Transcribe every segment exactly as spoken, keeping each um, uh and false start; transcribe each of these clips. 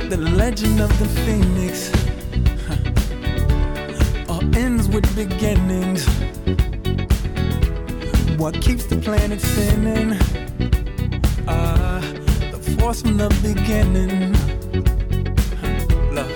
The legend of the phoenix huh. all ends with beginnings. What keeps the planet spinning? Ah, uh, the force from the beginning. Huh. Love.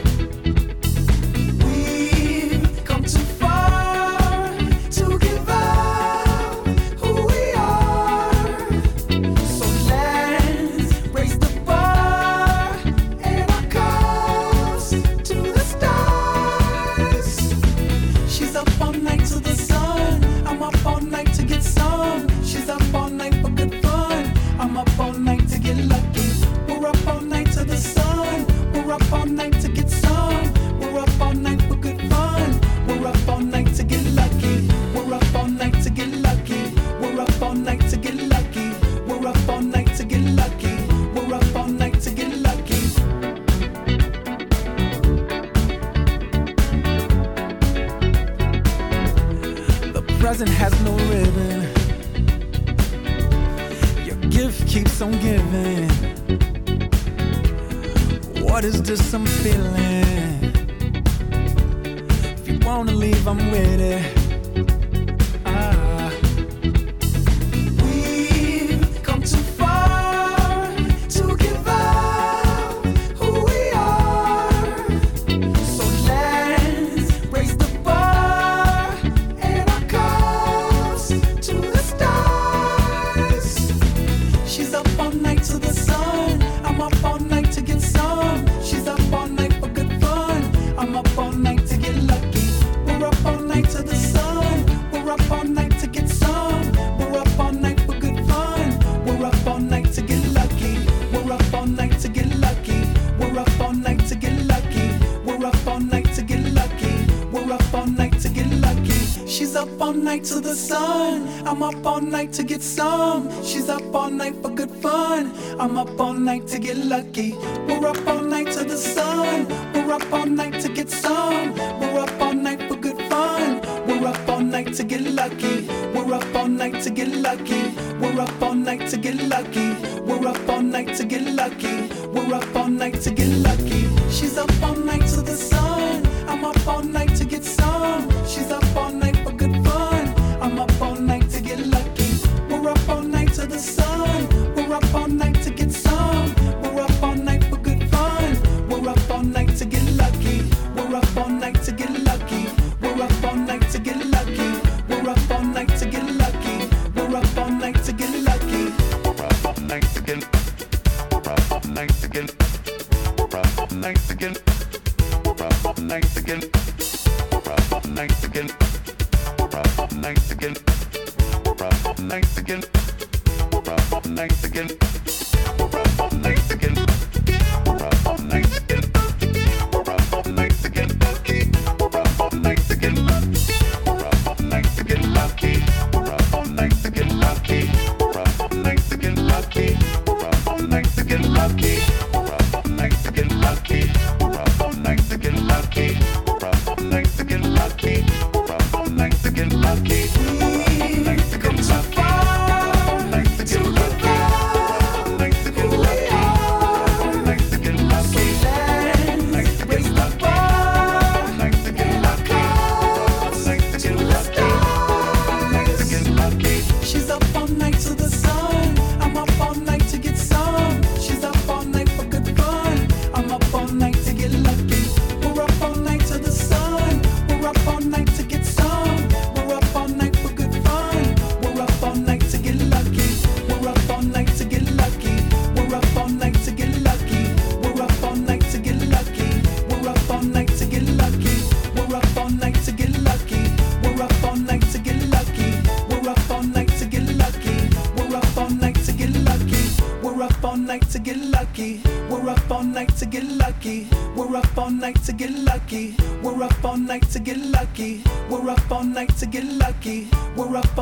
Present has no ribbon. Your gift keeps on giving. What is this I'm feeling? If you wanna leave, I'm with it. To the sun, I'm up all night to get some. She's up all night for good fun. I'm up all night to get lucky. We're up all night to the sun. We're up all night to get some. We're up all night for good fun. We're up all night to get lucky. We're up all night to get lucky. We're up all night to get lucky. We're up all night to get lucky. We're up all night to get lucky. She's up all night to the sun. I'm up all night to get some. She's up all night for good fun. I'm up all night to get lucky. We're up all night to the sun. We're up all night to get some. We're up all night for good fun. We're up all night to get lucky. We're up all night to get lucky. We're up all night to get lucky. We're up all night to get lucky. We're up all night to get lucky. We're up all night to get. We're up all night to get. We're up all night to get. We're up all night to get. We're up all night to get. We're up all night to get. We're up all night to get. We're up all night to get. We're up all night to get. We're up all night to get. We're up all night to get lucky. We're up all night to get lucky. We're up all night to get lucky. We're up all night to get lucky. We're up all night to get lucky. We're up all night to get lucky. We're up all night to get lucky. We're up all night to get lucky. We're up all night to get lucky. We're up all night to get lucky.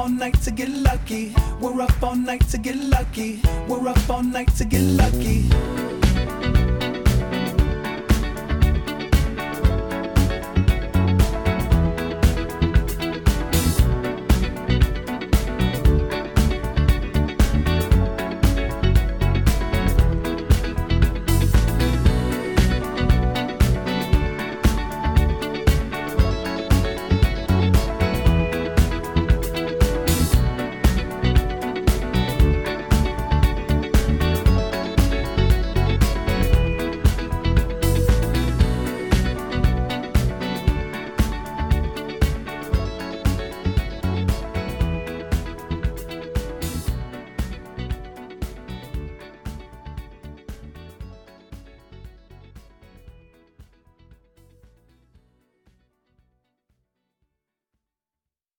To get lucky, we're up all night to get lucky.